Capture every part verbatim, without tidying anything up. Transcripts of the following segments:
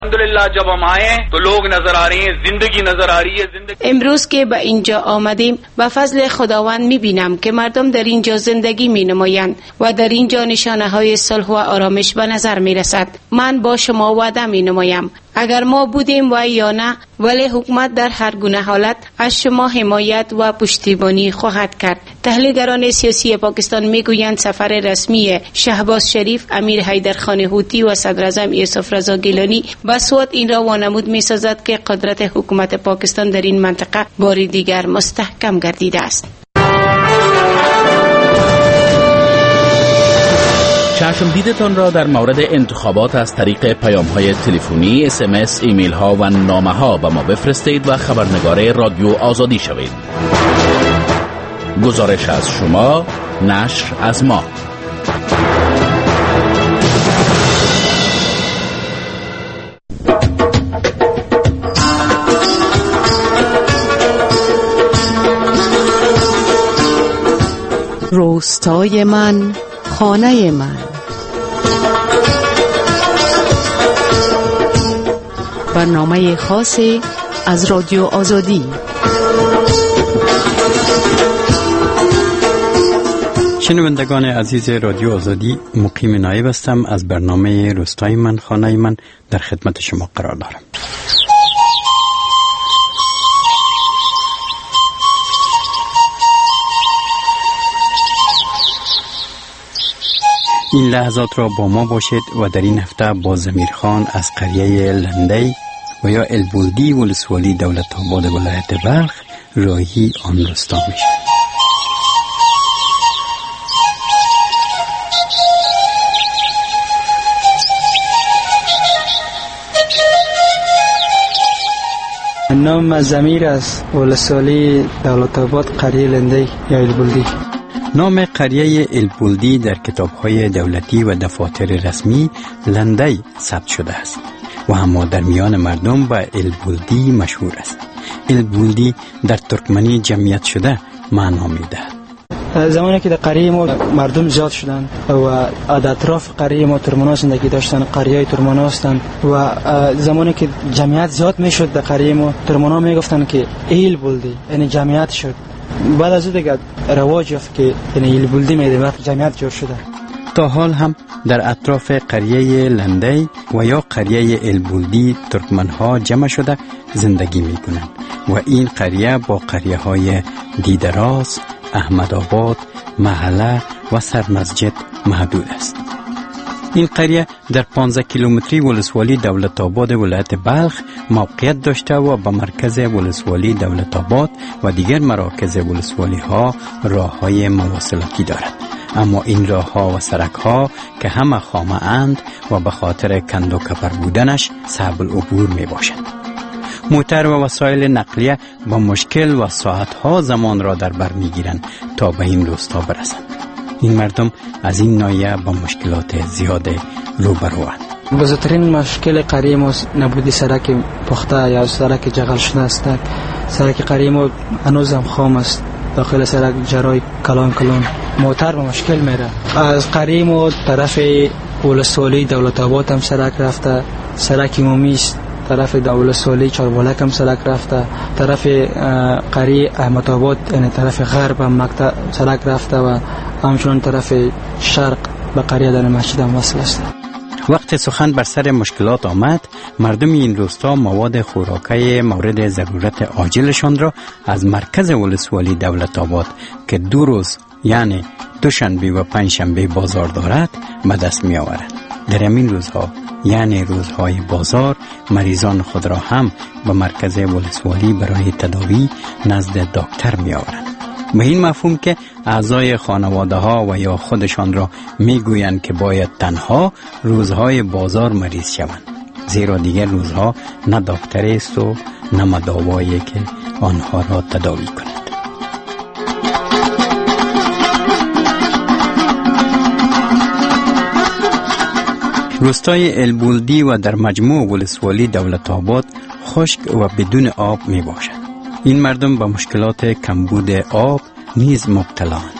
الحمدلله जब हम आए तो लोग नजर आ रहे हैं, जिंदगी नजर आ रही है. जिंदगी امروز که به اینجا آمدیم به فضل خداوند می‌بینم که مردم در اینجا زندگی می‌نمایند و در اینجا نشانه‌های صلح و آرامش به نظر می‌رسد. من با شما وعده می‌نمایم اگر ما بودیم و یا نه، ولی حکومت در هر گونه حالت از شما حمایت و پشتیبانی خواهد کرد. تحلیلگران سیاسی پاکستان میگویند سفر رسمی شهباز شریف، امیر حیدرخان هوتی و صدراعظم یوسف رضا گیلانی به صورت این را وانمود می‌سازد که قدرت حکومت پاکستان در این منطقه بار دیگر مستحکم گردیده است. چشم دیدتان را در مورد انتخابات از طریق پیام‌های تلفنی، اس ام اس، ایمیل ها و نامه ها به ما بفرستید و خبرنگار رادیو آزادی شوید. گزارش از شما، نشر از ما. روستای من، خانه من. برنامه خاصی از رادیو آزادی. شنوندگان عزیز رادیو آزادی، مقیم نایب هستم. از برنامه روستای من، خانه من در خدمت شما قرار دارم. این لحظات را با ما باشید و در این هفته با ضمیر خان از قریه لندی و یا البلدی ولسوالی دولت آباد ولایت بلخ راهی آن روستا میشه. نام ضمیر است، ولسوالی دولت آباد قریه لندی یا البلدی. نام قریه البلدی در کتاب‌های دولتی و دفاتر رسمی لندی ثبت شده است و اما در میان مردم با البلدی مشهور است. البلدی در ترکمنی جمعیت شده معنا می‌دهد. زمانی که در قریه ما مردم زیاد شدند و در اطراف قریه ما ترمنا زندگی داشتن، قریه ترمنا هستند و زمانی که جمعیت زیاد میشد در قریه ما، ترمنا میگفتن که البلدی یعنی جمعیت شد. بعد از دیگه رواج یافت که یعنی البلدی میده وقت جمعیت جور شده. تا حال هم در اطراف قریه لندی و یا قریه البلدی ترکمنها جمع شده زندگی میکنند و این قریه با قریه های دیدراس، احمدآباد، محله و سرمسجد محدود است. این قریه در پانزده کیلومتری ولسوالی دولت آباد ولایت بلخ موقعیت داشته و به مرکز ولسوالی دولت آباد و دیگر مراکز ولسوالی ها راه های مواصلاتی دارد. اما این راه ها و سرک ها که همه خامه اند و به خاطر کند و کپر بودنش صعب العبور می باشد. موتر و وسایل نقلیه با مشکل و ساعت ها زمان را در بر می گیرند تا به این روستا برسند. این مردم از این ناحیه با مشکلات زیاد روبروند. بزرگترین مشکل قریه ما نبود سرک پخته یا سرک جغل شده است. سرک قریه ما هنوز هم خام است. داخل سرک جرای کلان کلان موتر با مشکل میره. از قریه ما طرف ولسوالی دولت آباد هم سرک رفته، سرک عمومی است. طرف ولسوالی چاربالک هم سرک رفته، طرف قریه احمدآباد یعنی طرف غرب هم مقطع سرک رفته و همچنان طرف شرق به قریه در مسجد هم وصل است. وقت سخن بر سر مشکلات آمد، مردم این روستا مواد خوراکی مورد ضرورت عاجلشان را از مرکز ولسوالی دولت آباد که دو روز یعنی دوشنبه و پنجشنبه بازار دارد به دست می آورند. در این روزها یعنی روزهای بازار مریضان خود را هم به مرکز ولسوالی برای تداوی نزد دکتر می آورند. به این مفهوم که اعضای خانواده ها و یا خودشان را می گویند که باید تنها روزهای بازار مریض شوند، زیرا دیگر روزها نه دکتر است و نه مداوایی که آنها را تداوی کند. روستای البلدی و در مجموع ولسوالی دولت آباد خشک و بدون آب می باشد. این مردم با مشکلات کمبود آب نیز مبتلاند.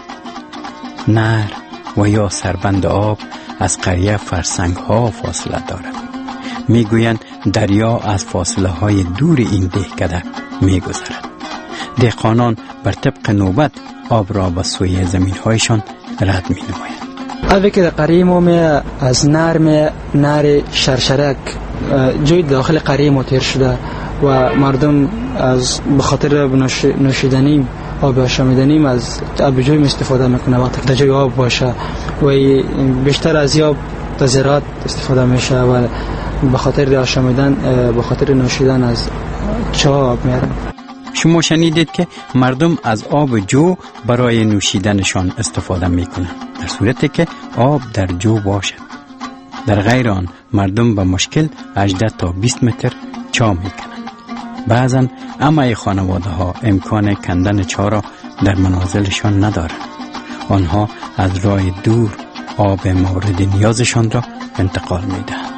نهر و یا سربند آب از قریه فرسنگ ها فاصله دارد. میگویند دریا از فاصله های دور این دهکده میگذرد. دهقانان بر طبق نوبت آب را به سوی زمین هایشان رد می نمایند. اوی که در قریمو می از نرم نر شرشرک جوی داخل قریمو تیر شده و مردم از بخاطر نوشیدنی آب آشامیدنی از آب جوی استفاده میکنه وقتی در جای آب باشه و بیشتر از آب در زراعت استفاده میشه و بخاطر آشامیدن بخاطر نوشیدن از چاه آب میارن. شما شنیدید که مردم از آب جو برای نوشیدنشان استفاده میکنند در صورتی که آب در جو باشد. در غیر آن مردم به مشکل هجده تا بیست متر چاه میکنند. بعضا اما خانواده ها امکان کندن چاه را در منازلشان ندارند. آنها از راه دور آب مورد نیازشان را انتقال میدهند.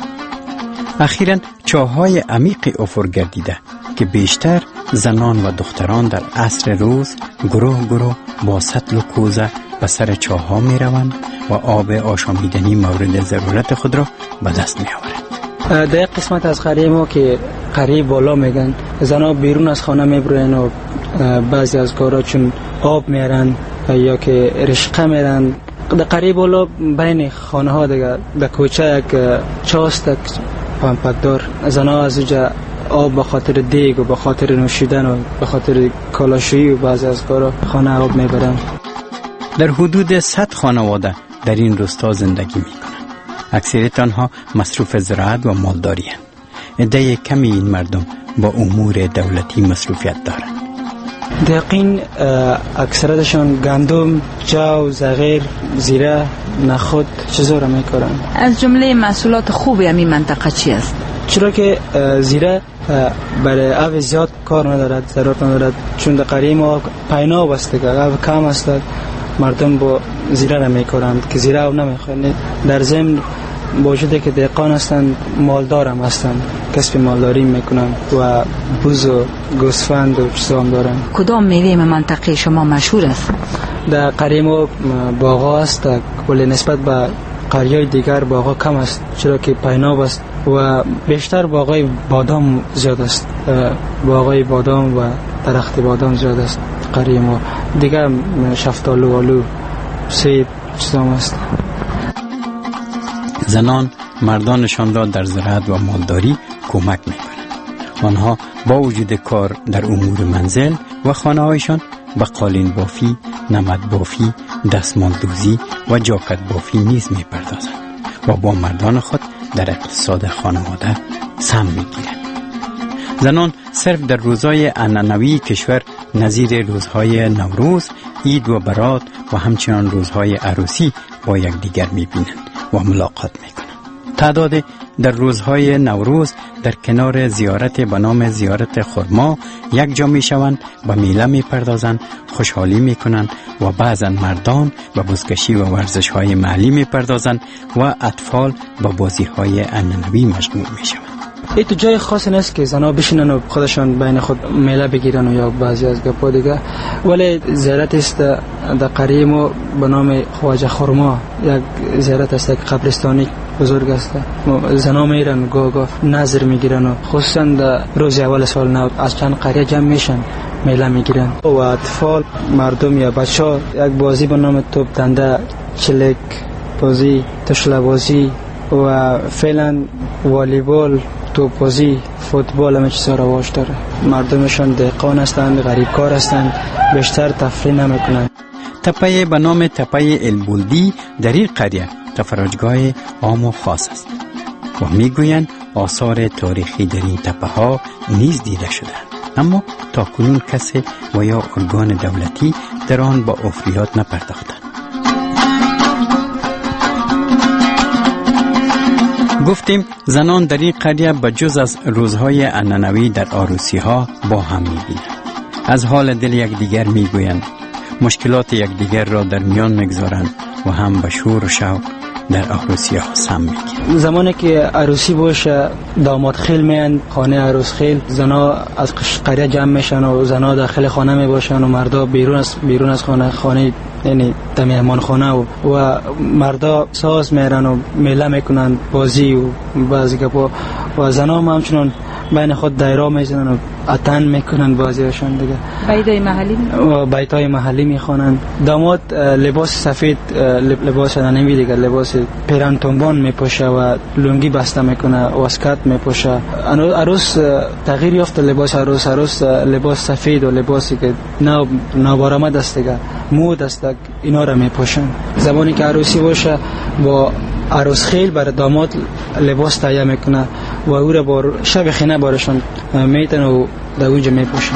اخیراً چاه‌های عمیق افق گردیده که بیشتر زنان و دختران در عصر روز گروه گروه با سطل و کوزه به سر چاه‌ها می روند و آب آشامیدنی مورد ضرورت خود را به دست می آورند. در قسمت از قریمو که قریب بالا میگن زنها بیرون از خانه میبرن و بعضی از کارا چون آب میرن یا که رشقه میرن در قریب بالا بین خانه ها دیگه در کوچه یک چاست پمپکدار زنها از اونجا آب به خاطر دیگ و به خاطر نوشیدن و به خاطر کالاشویی و بعضی از کارا خانه آب میبرن. در حدود صد خانواده در این روستا زندگی میکنند. اکثریت آنها مصروف زراعت و مالداری هستند. عده کمی این مردم با امور دولتی مصروفیت دارند. دقیقاً اکثرتشان گندم، جو، زغیر، زیره، نخود چیزا میکنن. از جمله محصولات خوبی همین منطقه چی است؟ چرا که زیره برای آب زیاد کار ندارد، ضرورت ندارد، چون در قریم پینا بسته که آب کم است مردم با زیره را میکنند که زیره او نمیخورند. در ضمن باوجود که دهقان هستند مالدار هم هستند، کسب مالداری میکنند و بوز و گوسفند و چیزا هم دارند. کدام میوه منطقه شما مشهور است؟ در قریم باغا است ولی نسبت به قریای دیگر باغا کم است چرا که پیناب است و بیشتر باغای بادام زیاد است. باغای بادام و درخت بادام زیاد است قریم و دیگر شفتالو، آلو، سیب چیزا هم است. زنان مردانشان را در زراعت و مالداری کمک میکنند. آنها با وجود کار در امور منزل و خانه هایشان به قالین بافی، نمد بافی، دستمال دوزی و جاکت بافی نیز میپردازند و با مردان خود در اقتصاد خانواده سهم میگیرند. زنان صرف در روزهای عنعنوی کشور نظیر روزهای نوروز، عید و برات و همچنان روزهای عروسی با یکدیگر میبینند و ملاقات میکنند. تعداد در روزهای نوروز در کنار زیارت به نام زیارت خرما یک جا میشوند و میله میپردازند، خوشحالی میکنند و بعضا مردان به بزکشی و ورزش های محلی میپردازند و اطفال به بازی های عنعنوی مشغول میشوند. ای تو جای خاصی نیست که زنها بشینن و خودشان بین خود میله بگیرن و یا بعضی از گپا دیگه، ولی زیارت است در قریم به نام خواجه خرما، یک زیارت است که قبرستانی بزرگ است. زنها میرن گاه گاه نظر میگیرن و خصوصا در روز اول سال نو از چند قریه جمع میشن میله میگیرن و اطفال مردم یا بچه یک بازی به نام توپ دنده، چلک بازی، تشله بازی و فعلا والیبال، توپ بازی، فوتبال همه چیزا رواج داره. مردمشان دهقان هستند، غریب کار هستند، بیشتر تفریح نمیکنند. تپه به نام تپه البلدی در این قریه تفرجگاه عام و خاص است و میگویند آثار تاریخی در این تپه ها نیز دیده شده، اما تا کنون کسی و یا ارگان دولتی در آن با افریات نپرداختند. گفتیم زنان در این قریه بجز از روزهای عنعنوی در عروسی ها با هم میبینند، از حال دل یک دیگر میگویند، مشکلات یک دیگر را در میان میگذارند و هم به شور و شوق در عروسی ها سم میگیره. زمانی که عروسی باشه داماد خیل میان خانه عروس خیل، زنا از قریه جمع میشن و زنا داخل خانه میباشن و مردا بیرون از بیرون از خانه خانه یعنی در مهمان خانه و, و مردا ساز میرن و میله میکنن بازی و بعضی گپا و زنا هم همچنان بین خود دایره میزنن و اتن میکنن بازیشون دیگه. بیتای محلی و بیتای محلی میخوانن. داماد لباس سفید لباس نمی دیگه لباس پیرن تنبان میپوشه و لنگی بسته میکنه و اسکات میپوشه. عروس تغییر یافته لباس عروس عروس لباس سفید و لباسی که نو نوبرآمد است دیگه مود است اینا را میپوشن. زمانی که عروسی باشه با عروس خیل برای داماد لباس تهیه میکنه و او را با شب خینه بارشان میتن و در اونجا میپوشن.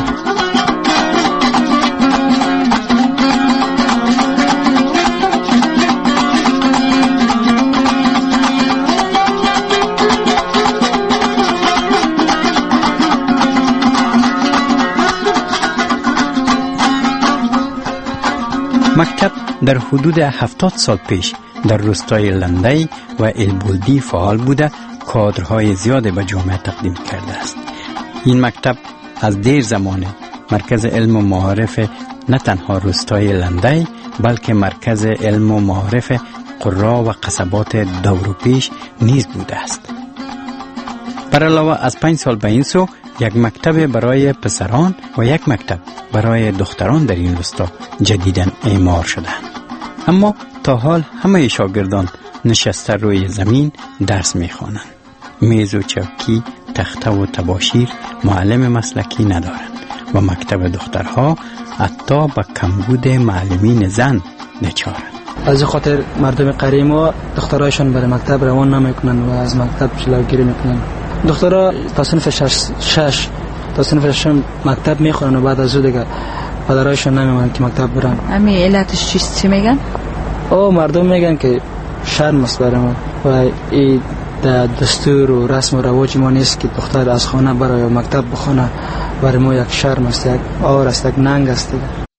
مکتب در حدود هفتاد سال پیش در روستای لندی و البولدی فعال بوده، کادرهای زیاد به جامعه تقدیم کرده است. این مکتب از دیر زمانه مرکز علم و معارف نه تنها روستای لندی بلکه مرکز علم و معارف قرا و قصبات دور و پیش نیز بوده است. بر علاوه از پنج سال به این سو یک مکتب برای پسران و یک مکتب برای دختران در این روستا جدیداً اعمار شدند. اما تا حال همه شاگردان نشسته روی زمین درس میخوانند. میز و چوکی، تخته و تباشیر معلم مسلکی ندارند و مکتب دخترها حتی به کمبود معلمین زن دچارند. از خاطر مردم قریم و دخترایشان برای مکتب روان نمیکنن و از مکتب جلوگیری میکنن. دخترها تا صنف شش, شش تا صنف شش مکتب میخورن و بعد از او دیگه پدرایشان نمیمونن که مکتب برن. امی علتش چیست؟ چی میگن؟ او مردم میگن که شرم است برای ما و این دستور و رسم و رواج ما نیست که دختر از خانه برای مکتب بخونه. برای ما یک شرم است، یک آور است، یک ننگ است.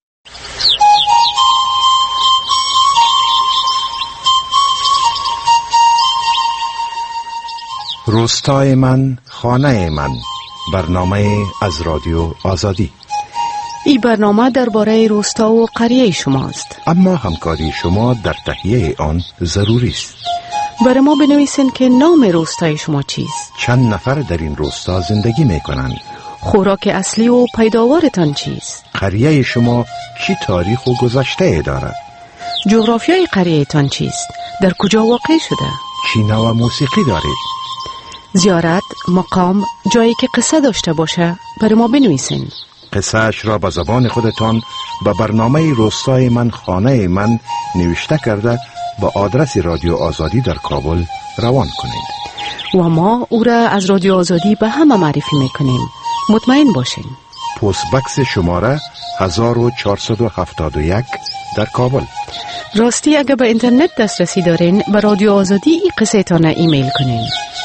روستای من، خانه من، برنامه از رادیو آزادی. این برنامه درباره روستا و قریه شماست، اما همکاری شما در تهیه آن ضروری است. برای ما بنویسین که نام روستای شما چیست، چند نفر در این روستا زندگی می کنند، خوراک اصلی و پیداوارتان چیست، قریه شما چی تاریخ و گذشته دارد، جغرافیای قریه تان چیست، در کجا واقع شده، چی نوع موسیقی دارید، زیارت، مقام، جایی که قصه داشته باشه برای ما بنویسین. قصه اش را به زبان خودتان به برنامه روستای من، خانه من نوشته کرده با آدرس رادیو آزادی در کابل روان کنید و ما او را از رادیو آزادی به همه معرفی میکنیم. مطمئن باشین. پست بکس شماره هزار و چهارصد و هفتاد و یک در کابل. راستی اگه به اینترنت دسترسی دارین به رادیو آزادی این قصه تانه ایمیل کنین.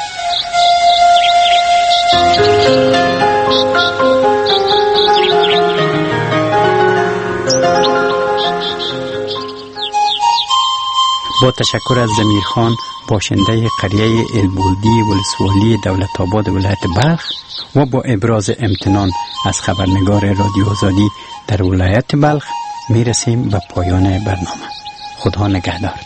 با تشکر از ضمیر خان، باشنده قریه البولدی ولسوالی دولت آباد ولایت بلخ، و با ابراز امتنان از خبرنگار رادیو آزادی در ولایت بلخ می رسیم به پایان برنامه. خدا نگهدارتان.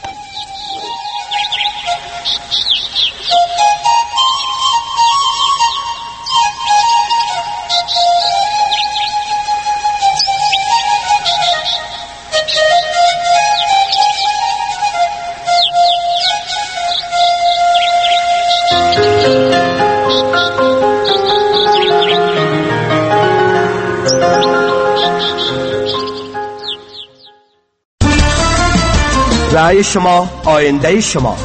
رأی شما، آینده شما.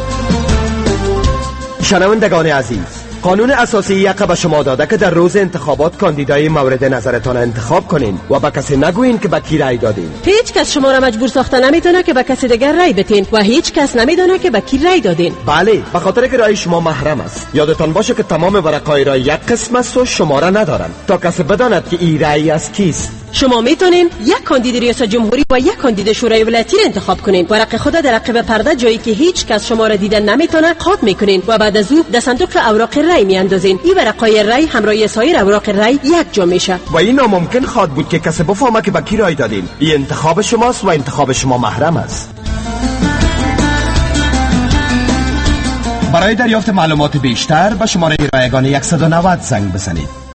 شنوندگان عزیز، قانون اساسی یک به شما داده که در روز انتخابات کاندیدای مورد نظرتان انتخاب کنین و به کسی نگوین که به کی رأی دادین. هیچ کس شما را مجبور ساخته نمیتونه که به کسی دیگر رأی بدین و هیچ کس نمیدونه که به کی رأی دادین. بله، به خاطر که رأی شما محرم است. یادتان باشه که تمام ورقای رأی یک قسم است و شماره ندارند تا کسی بداند که این رأی از کیست. شما میتونین یک کاندید ریاست جمهوری و یک کاندید شورای ولایتی را انتخاب کنین. ورق خود در عقب پرده جایی که هیچ کس شما را دیدن نمیتونه قاب میکنین و بعد از او در صندوق اوراق رای میاندازین. این ورقای رای همراه سایر اوراق رای یک جا میشه و این ناممکن خواد بود که کسی بفهمه که به کی رای دادین. این انتخاب شماست و انتخاب شما محرم است. برای دریافت معلومات بیشتر به شماره رایگان صد و نود زنگ بزنید.